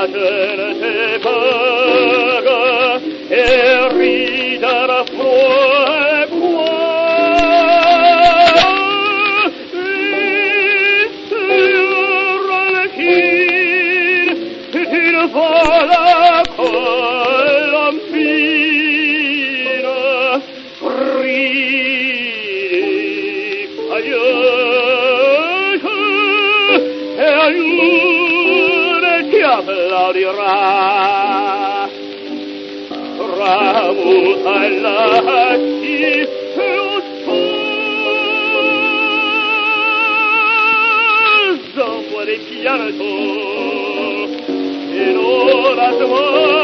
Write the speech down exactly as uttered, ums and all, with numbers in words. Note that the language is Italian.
gente vaga e ridere fuori vola colombina ricca e aiuta ti applaudirà tramuta la città vuole pianto in ora